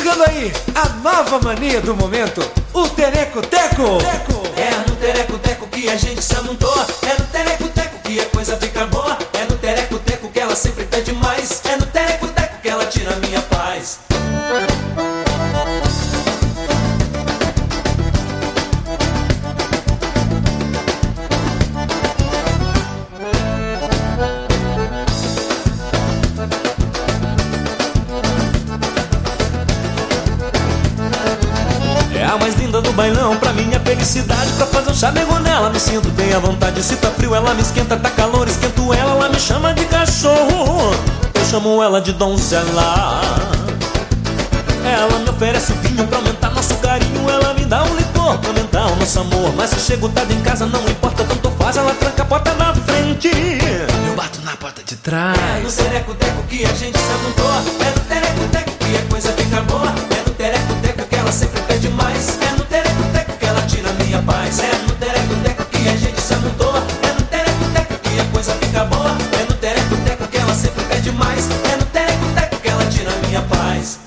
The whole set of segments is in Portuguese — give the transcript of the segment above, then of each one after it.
Chegando aí, a nova mania do momento, o Tereco-Teco. É no Tereco-Teco que a gente se amontoa. É no Tereco-Teco que a coisa fica boa. É no Tereco-Teco que ela sempre pede mais. É no Tereco-Teco que ela tira a minha paz. É a mais linda do bailão, pra minha felicidade. Pra fazer um chamego nela, me sinto bem à vontade. Se tá frio, ela me esquenta, tá calor, esquento ela me chama de cachorro, eu chamo ela de donzela. Ela me oferece vinho pra aumentar nosso carinho. Ela me dá um licor pra aumentar o nosso amor. Mas se chego tarde em casa, não importa, tanto faz. Ela tranca a porta da frente, Eu bato na porta de trás. é no Tereco-Teco que a gente se amontoa. É no Tereco-Teco que a coisa fica boa. É no Tereco-Teco que ela sempre pede mais. É no Tereco-Teco que ela tira a minha paz. É no Tereco-Teco que a gente se amontoa. É no Tereco-Teco que a coisa fica boa. É no Tereco-Teco que ela sempre pede mais. É no Tereco-Teco que ela tira a minha paz.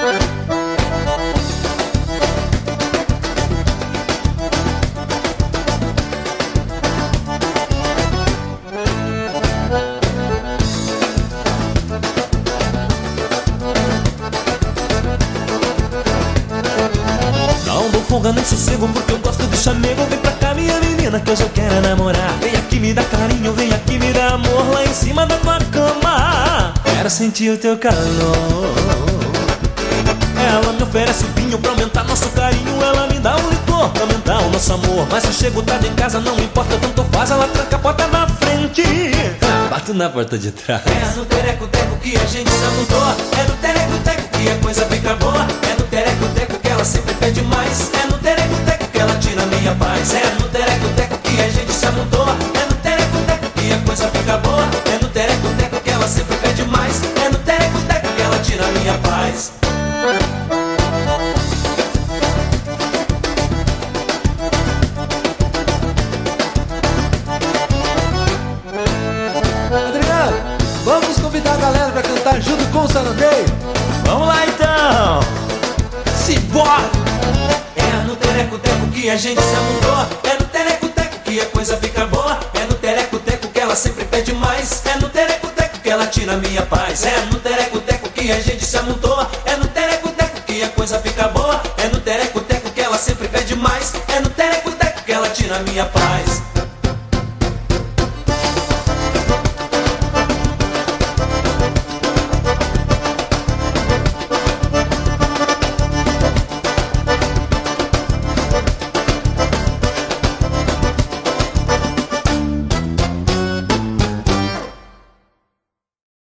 Não dou folga nem sossego porque eu gosto de chamego. Vem pra cá minha menina que hoje eu quero namorar. Vem aqui me dá carinho, vem aqui me dá amor. Lá em cima da tua cama quero sentir o teu calor. Ela me oferece vinho pra aumentar nosso carinho. Ela me dá um licor pra aumentar o nosso amor. Mas se chego tarde em casa não importa, tanto faz. Ela tranca a porta da frente, Bato na porta de trás. é no Tereco-Teco que a gente se amontoa. É no Tereco-Teco que a coisa fica boa. É no Tereco-Teco que ela sempre pede mais. É no Tereco-Teco que ela tira a minha paz. É no Tereco-Teco que a gente se amontoa. É no Tereco-Teco que a coisa fica boa. É no Tereco-Teco que ela sempre pede mais. É no Tereco-Teco que ela tira a minha paz. Adriano, vamos convidar a galera pra cantar junto com o Sanandei. Vamos lá então! Simbora! É no Tereco-Teco que a gente se amontoa. É no Tereco-Teco que a coisa fica boa. É no Tereco-Teco que ela sempre pede mais. É no Tereco-Teco que ela tira a minha paz. É no Tereco-Teco que a gente se amontoa. É no Tereco-Teco que a coisa fica boa. É no Tereco-Teco que ela sempre pede mais. É no Tereco-Teco que ela tira a minha paz.